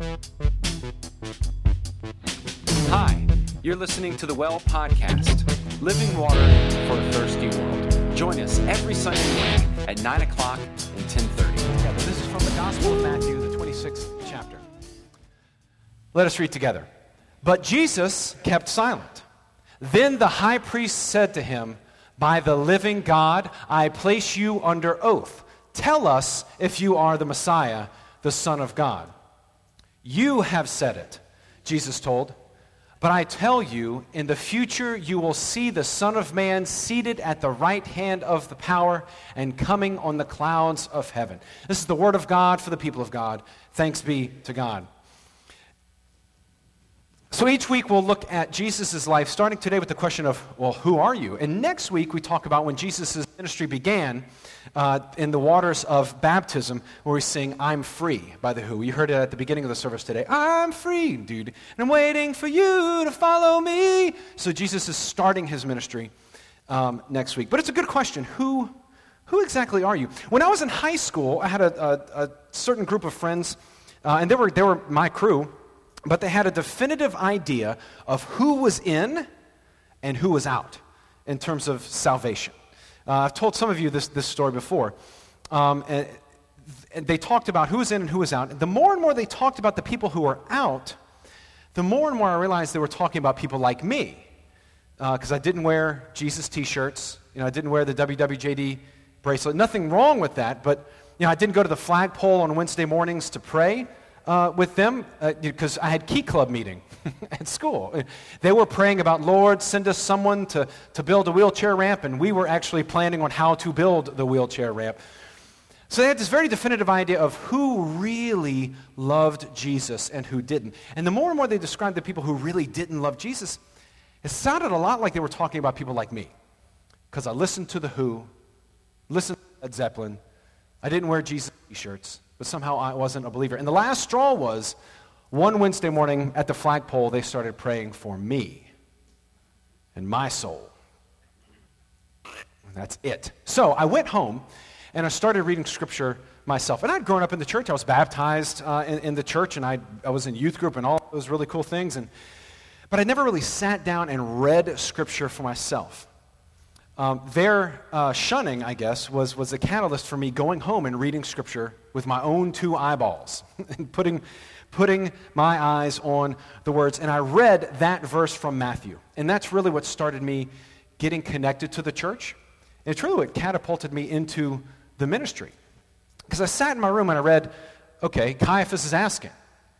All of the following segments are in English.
Hi, you're listening to the Well Podcast, living water for a thirsty world. Join us every Sunday morning at 9 o'clock and 10:30. This is from the Gospel of Matthew, the 26th chapter. Let us read together. But Jesus kept silent. Then the high priest said to him, "By the living God, I place you under oath. Tell us if you are the Messiah, the Son of God." "You have said it," Jesus told. "But I tell you, in the future you will see the Son of Man seated at the right hand of the power and coming on the clouds of heaven." This is the word of God for the people of God. Thanks be to God. So each week we'll look at Jesus' life, starting today with the question of, well, who are you? And next week we talk about when Jesus' ministry began in the waters of baptism, where we sing, "I'm Free" by The Who. You heard it at the beginning of the service today. I'm free, dude, and I'm waiting for you to follow me. So Jesus is starting his ministry next week. But it's a good question. Who exactly are you? When I was in high school, I had a certain group of friends, and they were my crew, but they had a definitive idea of who was in and who was out in terms of salvation. I've told some of you this story before. And they talked about who was in and who was out. The more and more they talked about the people who were out, the more and more I realized they were talking about people like me. Because I didn't wear Jesus t-shirts. I didn't wear the WWJD bracelet. Nothing wrong with that, but I didn't go to the flagpole on Wednesday mornings to pray with them because I had Key Club meeting at school. They were praying about, "Lord, send us someone to build a wheelchair ramp," and we were actually planning on how to build the wheelchair ramp. So they had this very definitive idea of who really loved Jesus and who didn't. And the more and more they described the people who really didn't love Jesus, it sounded a lot like they were talking about people like me. Because I listened to The Who, listened to Led Zeppelin, I didn't wear Jesus t-shirts, but somehow I wasn't a believer. And the last straw was, one Wednesday morning at the flagpole, they started praying for me and my soul. And that's it. So I went home, and I started reading Scripture myself. And I'd grown up in the church. I was baptized in the church, and I was in youth group and all those really cool things. But I never really sat down and read Scripture for myself. Their shunning, I guess, was a catalyst for me going home and reading Scripture with my own two eyeballs and putting my eyes on the words. And I read that verse from Matthew. And that's really what started me getting connected to the church. And it's really what catapulted me into the ministry. Because I sat in my room and I read, okay, Caiaphas is asking,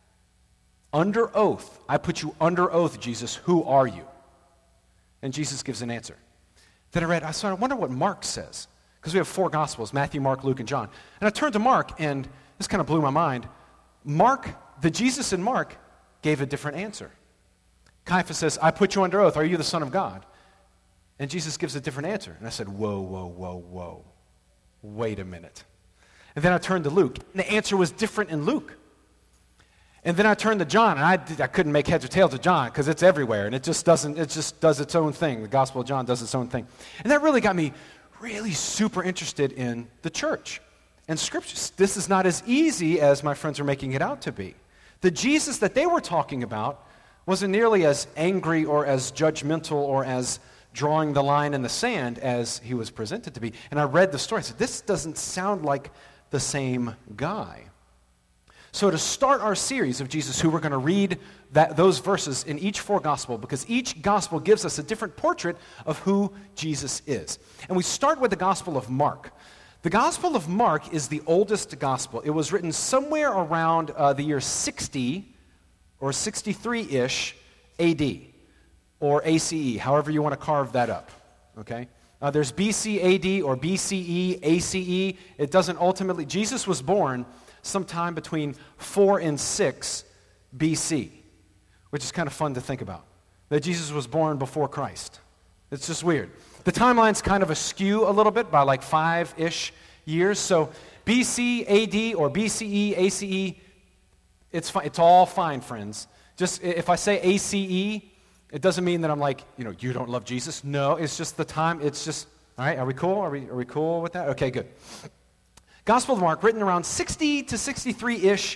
under oath, I put you under oath, Jesus, who are you? And Jesus gives an answer. Then I wonder what Mark says. Because we have 4 Gospels, Matthew, Mark, Luke, and John. And I turned to Mark, and this kind of blew my mind. The Jesus in Mark gave a different answer. Caiaphas says, I put you under oath. Are you the Son of God? And Jesus gives a different answer. And I said, whoa. Wait a minute. And then I turned to Luke, and the answer was different in Luke. And then I turned to John, and I couldn't make heads or tails of John because it's everywhere, and it just does its own thing. The Gospel of John does its own thing. And that really got me really super interested in the church and Scripture. This is not as easy as my friends are making it out to be. The Jesus that they were talking about wasn't nearly as angry or as judgmental or as drawing the line in the sand as he was presented to be. And I read the story. I said, this doesn't sound like the same guy. So to start our series of Jesus, who we're going to read those verses in each 4 Gospel, because each Gospel gives us a different portrait of who Jesus is. And we start with the Gospel of Mark. The Gospel of Mark is the oldest Gospel. It was written somewhere around the year 60 or 63-ish AD, or ACE, however you want to carve that up, okay? There's BC AD or BCE, ACE. It doesn't ultimately, Jesus was born sometime between 4 and 6 BC, which is kind of fun to think about, that Jesus was born before Christ. It's just weird. The timeline's kind of askew a little bit by like 5-ish years, so BC AD or BCE, ACE, it's all fine, friends. Just if I say ACE, it doesn't mean that I'm like, you don't love Jesus. No, it's just the time. It's just, all right, are we cool? Are we cool with that? Okay, good. Gospel of Mark, written around 60 to 63-ish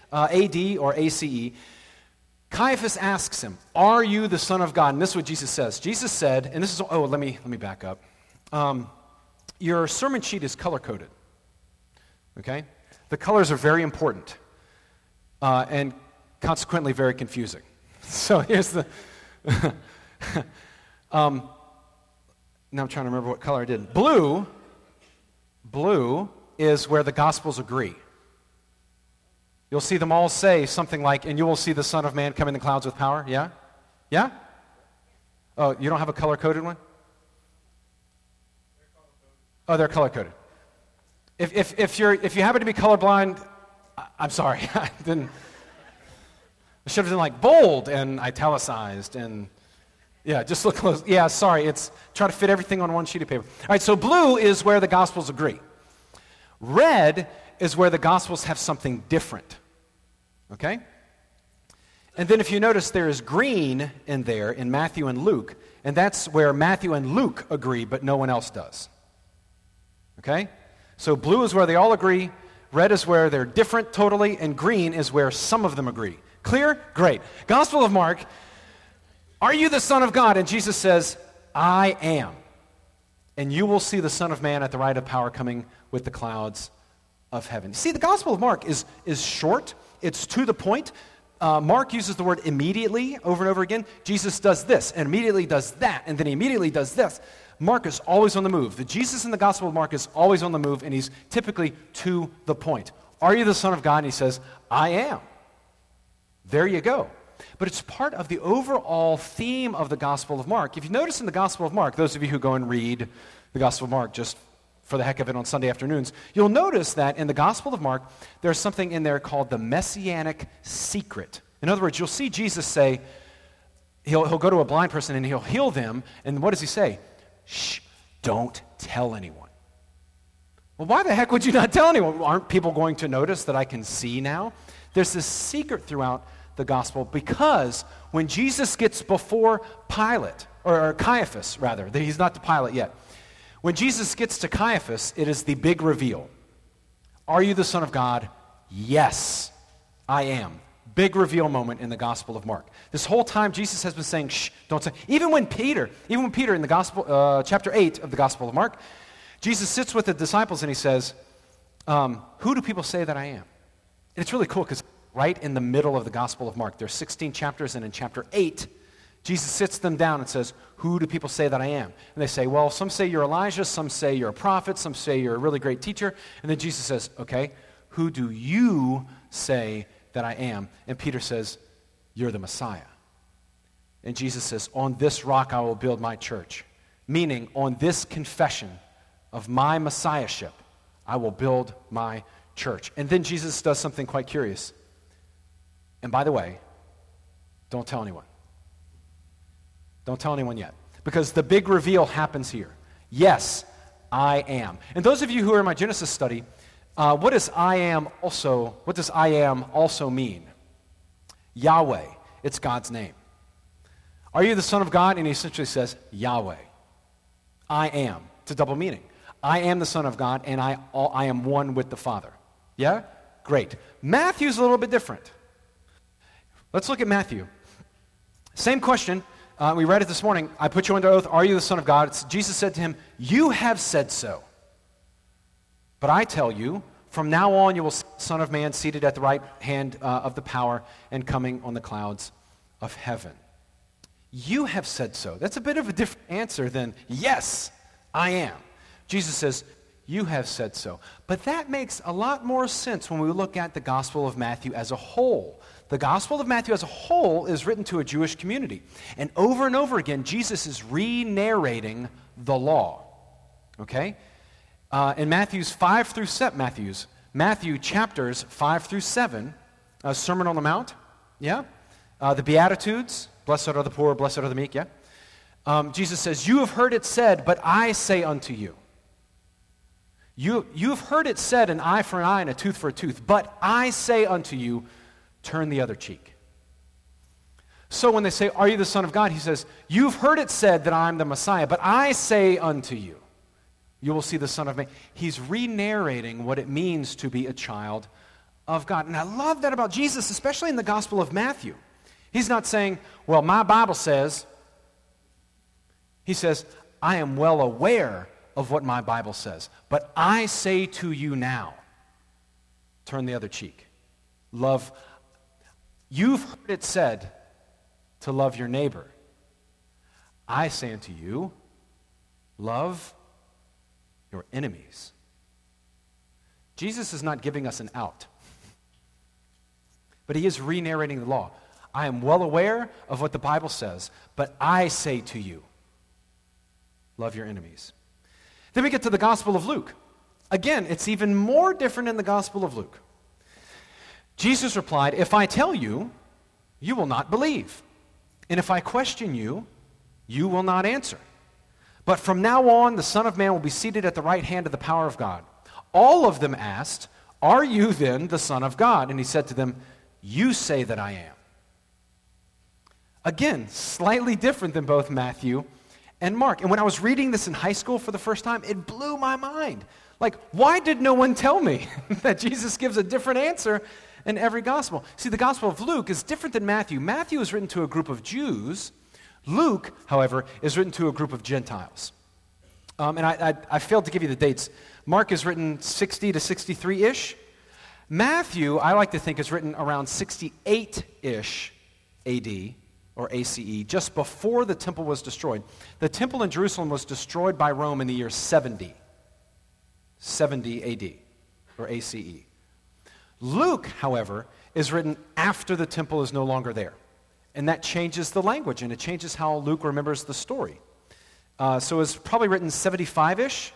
AD or ACE, Caiaphas asks him, "Are you the Son of God?" And this is what Jesus says. Jesus said, and this is, let me back up. Your sermon sheet is color-coded, okay? The colors are very important and consequently very confusing. So here's the... now I'm trying to remember what color I did. Blue is where the Gospels agree. You'll see them all say something like, "And you will see the Son of Man come in the clouds with power." Yeah? Yeah? Oh, you don't have a color-coded one? Oh, they're color-coded. If you happen to be colorblind, I'm sorry. I should have done like bold and italicized and yeah, just look close. Yeah, sorry. Try to fit everything on one sheet of paper. All right, so blue is where the Gospels agree. Red is where the Gospels have something different. Okay? And then if you notice, there is green in there in Matthew and Luke, and that's where Matthew and Luke agree, but no one else does. Okay? So blue is where they all agree, red is where they're different totally, and green is where some of them agree. Clear? Great. Gospel of Mark, "Are you the Son of God?" And Jesus says, "I am. And you will see the Son of Man at the right of power coming with the clouds of heaven." See, the Gospel of Mark is short. It's to the point. Mark uses the word immediately over and over again. Jesus does this and immediately does that, and then he immediately does this. Mark is always on the move. The Jesus in the Gospel of Mark is always on the move, and he's typically to the point. "Are you the Son of God?" And he says, "I am." There you go. But it's part of the overall theme of the Gospel of Mark. If you notice in the Gospel of Mark, those of you who go and read the Gospel of Mark just for the heck of it on Sunday afternoons, you'll notice that in the Gospel of Mark, there's something in there called the Messianic secret. In other words, you'll see Jesus say, he'll go to a blind person and he'll heal them, and what does he say? "Shh, don't tell anyone." Well, why the heck would you not tell anyone? Aren't people going to notice that I can see now? There's this secret throughout the gospel because when Jesus gets before Pilate, or Caiaphas rather, he's not to Pilate yet. When Jesus gets to Caiaphas, it is the big reveal. "Are you the Son of God?" "Yes, I am." Big reveal moment in the Gospel of Mark. This whole time Jesus has been saying, "Shh, don't say." Even when Peter in the Gospel, chapter 8 of the Gospel of Mark, Jesus sits with the disciples and he says, "Who do people say that I am?" And it's really cool because right in the middle of the Gospel of Mark, there's 16 chapters, and in chapter 8, Jesus sits them down and says, "Who do people say that I am?" And they say, "Well, some say you're Elijah, some say you're a prophet, some say you're a really great teacher." And then Jesus says, "Okay, who do you say that I am?" And Peter says, "You're the Messiah." And Jesus says, "On this rock I will build my church," meaning on this confession of my messiahship, I will build my church. And then Jesus does something quite curious. And by the way, don't tell anyone. Don't tell anyone yet. Because the big reveal happens here. Yes, I am. And those of you who are in my Genesis study, what does I am also mean? Yahweh. It's God's name. Are you the Son of God? And he essentially says, Yahweh. I am. It's a double meaning. I am the Son of God, and I am one with the Father. Yeah? Great. Matthew's a little bit different. Let's look at Matthew. Same question. We read it this morning. I put you under oath. Are you the Son of God? Jesus said to him, "You have said so. But I tell you, from now on you will see the Son of Man seated at the right hand of the power and coming on the clouds of heaven." You have said so. That's a bit of a different answer than, yes, I am. Jesus says, you have said so. But that makes a lot more sense when we look at the Gospel of Matthew as a whole. The Gospel of Matthew as a whole is written to a Jewish community. And over again, Jesus is re-narrating the law. Okay? In Matthew chapters 5 through 7, Sermon on the Mount, yeah? The Beatitudes, blessed are the poor, blessed are the meek, yeah? Jesus says, you have heard it said, but I say unto you. You have heard it said, an eye for an eye and a tooth for a tooth, but I say unto you, turn the other cheek. So when they say, are you the Son of God? He says, you've heard it said that I'm the Messiah, but I say unto you, you will see the Son of Man. He's re-narrating what it means to be a child of God. And I love that about Jesus, especially in the Gospel of Matthew. He's not saying, well, my Bible says. He says, I am well aware of what my Bible says, but I say to you now, turn the other cheek. Love. You've heard it said to love your neighbor. I say unto you, love your enemies. Jesus is not giving us an out, but he is re-narrating the law. I am well aware of what the Bible says, but I say to you, love your enemies. Then we get to the Gospel of Luke. Again, it's even more different in the Gospel of Luke. Jesus replied, if I tell you, you will not believe. And if I question you, you will not answer. But from now on, the Son of Man will be seated at the right hand of the power of God. All of them asked, are you then the Son of God? And he said to them, you say that I am. Again, slightly different than both Matthew and Mark. And when I was reading this in high school for the first time, it blew my mind. Like, why did no one tell me that Jesus gives a different answer in every gospel? See, the Gospel of Luke is different than Matthew. Matthew is written to a group of Jews. Luke, however, is written to a group of Gentiles. And I failed to give you the dates. Mark is written 60 to 63-ish. Matthew, I like to think, is written around 68-ish AD, or ACE, just before the temple was destroyed. The temple in Jerusalem was destroyed by Rome in the year 70 AD, or ACE. Luke, however, is written after the temple is no longer there. And that changes the language, and it changes how Luke remembers the story. So it's probably written 75-ish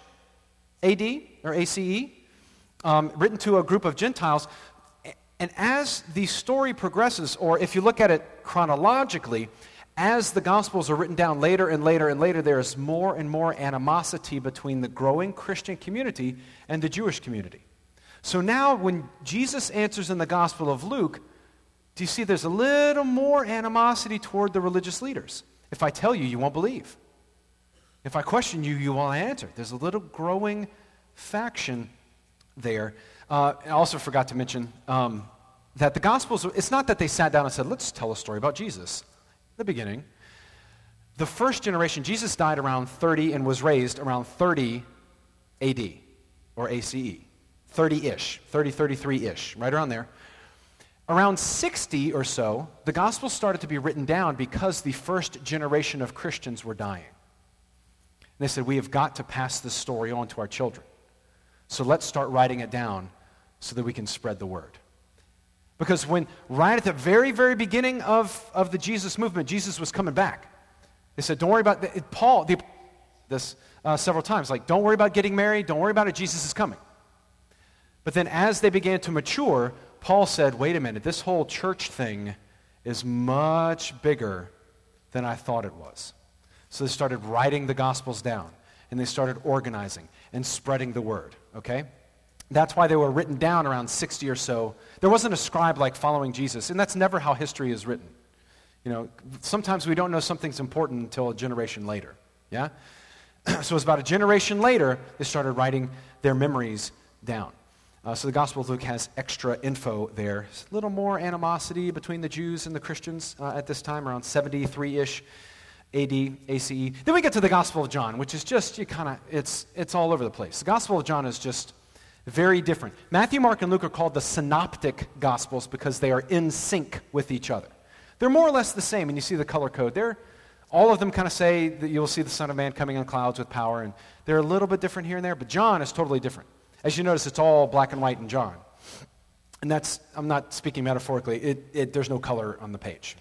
AD, or ACE, written to a group of Gentiles. And as the story progresses, or if you look at it chronologically, as the Gospels are written down later and later and later, there is more and more animosity between the growing Christian community and the Jewish community. So now when Jesus answers in the Gospel of Luke, do you see there's a little more animosity toward the religious leaders? If I tell you, you won't believe. If I question you, you won't answer. There's a little growing faction there. I also forgot to mention that the Gospels, it's not that they sat down and said, let's tell a story about Jesus. In the beginning, the first generation, Jesus died around 30 and was raised around 30 AD, or ACE. 30-ish, 30, 33-ish, right around there. Around 60 or so, the Gospels started to be written down because the first generation of Christians were dying. And they said, we have got to pass this story on to our children. So let's start writing it down so that we can spread the word. Because when, right at the very, very beginning of the Jesus movement, Jesus was coming back. They said, don't worry about it. Paul, this several times, like, don't worry about getting married, don't worry about it, Jesus is coming. But then as they began to mature, Paul said, wait a minute, this whole church thing is much bigger than I thought it was. So they started writing the Gospels down, and they started organizing and spreading the word, okay? That's why they were written down around 60 or so. There wasn't a scribe like following Jesus, and that's never how history is written. You know, sometimes we don't know something's important until a generation later, yeah? So it was about a generation later, they started writing their memories down. So the Gospel of Luke has extra info there. There's a little more animosity between the Jews and the Christians at this time, around 73-ish AD, ACE. Then we get to the Gospel of John, which is just, it's all over the place. The Gospel of John is just very different. Matthew, Mark, and Luke are called the synoptic Gospels because they are in sync with each other. They're more or less the same, and you see the color code. All of them kind of say that you'll see the Son of Man coming on clouds with power, and they're a little bit different here and there, but John is totally different. As you notice, it's all black and white in John. And that's, I'm not speaking metaphorically, there's no color on the page.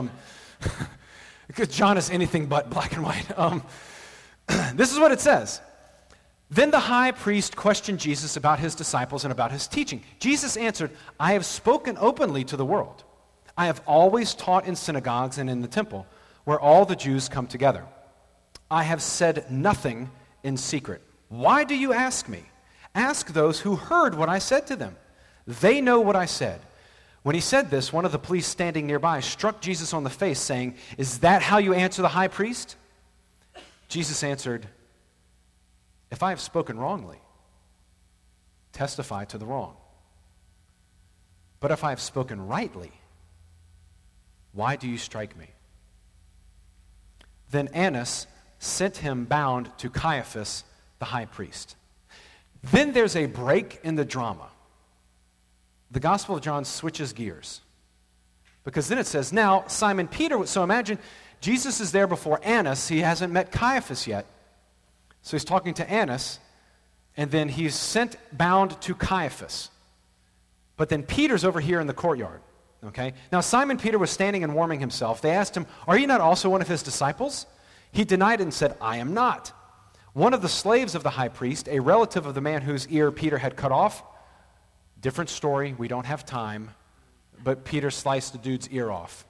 Because John is anything but black and white. This is what it says. Then the high priest questioned Jesus about his disciples and about his teaching. Jesus answered, I have spoken openly to the world. I have always taught in synagogues and in the temple, where all the Jews come together. I have said nothing in secret. Why do you ask me? Ask those who heard what I said to them. They know what I said. When he said this, one of the police standing nearby struck Jesus on the face, saying, Is that how you answer the high priest? Jesus answered, If I have spoken wrongly, testify to the wrong. But if I have spoken rightly, why do you strike me?" Then Annas sent him bound to Caiaphas, the high priest. Then there's a break in the drama. The Gospel of John switches gears. Because then it says, now Simon Peter, so imagine Jesus is there before Annas. He hasn't met Caiaphas yet. So he's talking to Annas, and then he's sent bound to Caiaphas. But then Peter's over here in the courtyard. Okay? Now Simon Peter was standing and warming himself. They asked him, "Are you not also one of his disciples?" He denied it and said, "I am not." One of the slaves of the high priest, a relative of the man whose ear Peter had cut off, different story, we don't have time, but Peter sliced the dude's ear off.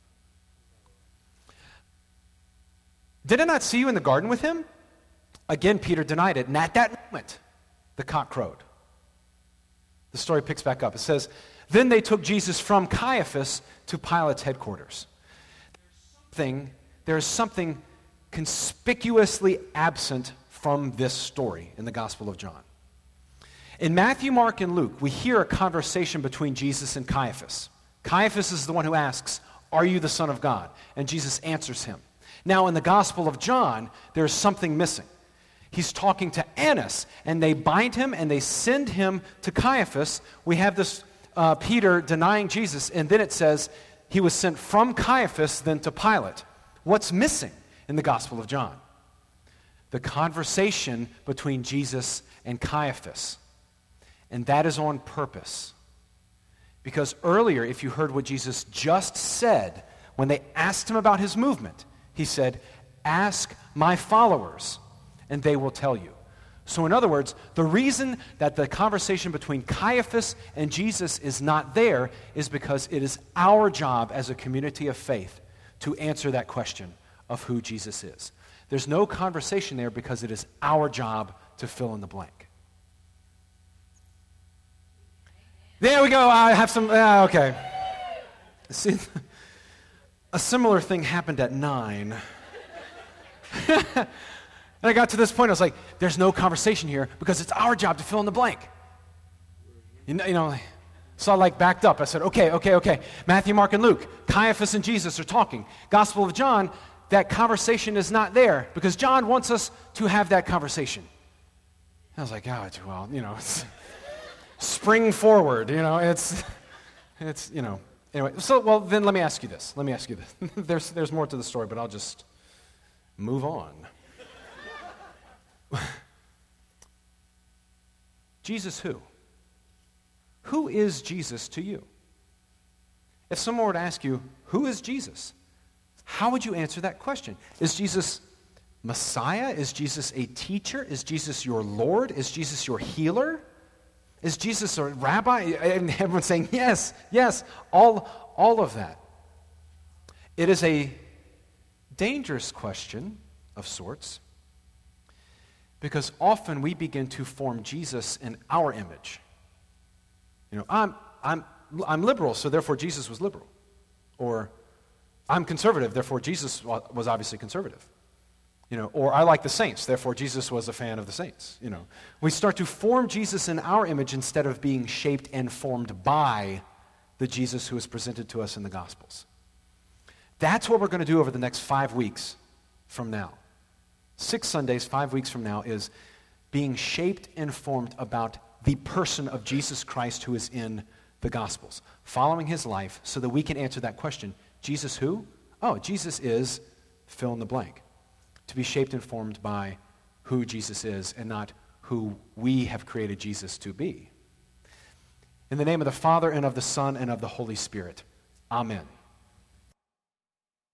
"Did I not see you in the garden with him?" Again, Peter denied it, and at that moment, the cock crowed. The story picks back up. It says, "Then they took Jesus from Caiaphas to Pilate's headquarters." There is something conspicuously absent from this story in the Gospel of John. In Matthew, Mark, and Luke, we hear a conversation between Jesus and Caiaphas. Caiaphas is the one who asks, "Are you the Son of God?" And Jesus answers him. Now, in the Gospel of John, there's something missing. He's talking to Annas, and they bind him and they send him to Caiaphas. We have this Peter denying Jesus, and then it says he was sent from Caiaphas then to Pilate. What's missing in the Gospel of John? The conversation between Jesus and Caiaphas. And that is on purpose. Because earlier, if you heard what Jesus just said, when they asked him about his movement, he said, "Ask my followers, and they will tell you." So in other words, the reason that the conversation between Caiaphas and Jesus is not there is because it is our job as a community of faith to answer that question of who Jesus is. There's no conversation there because it is our job to fill in the blank. There we go. I have some, okay. See, a similar thing happened at 9. And I got to this point, I was like, there's no conversation here because it's our job to fill in the blank. You know, so I backed up. I said, okay. Matthew, Mark, and Luke, Caiaphas and Jesus are talking. Gospel of John, that conversation is not there because John wants us to have that conversation. I was like, it's spring forward, it's anyway. So, well, then let me ask you this. There's more to the story, but I'll just move on. Jesus who? Who is Jesus to you? If someone were to ask you, who is Jesus? How would you answer that question? Is Jesus Messiah? Is Jesus a teacher? Is Jesus your Lord? Is Jesus your healer? Is Jesus a rabbi? And everyone's saying, yes, all of that. It is a dangerous question of sorts because often we begin to form Jesus in our image. I'm liberal, so therefore Jesus was liberal. Or I'm conservative, therefore Jesus was obviously conservative. Or I like the saints, therefore Jesus was a fan of the saints. We start to form Jesus in our image instead of being shaped and formed by the Jesus who is presented to us in the Gospels. That's what we're going to do over the next 5 weeks from now. 6 Sundays, 5 weeks from now, is being shaped and formed about the person of Jesus Christ who is in the Gospels, following his life so that we can answer that question. Jesus who? Oh, Jesus is fill in the blank. To be shaped and formed by who Jesus is and not who we have created Jesus to be. In the name of the Father, and of the Son, and of the Holy Spirit. Amen.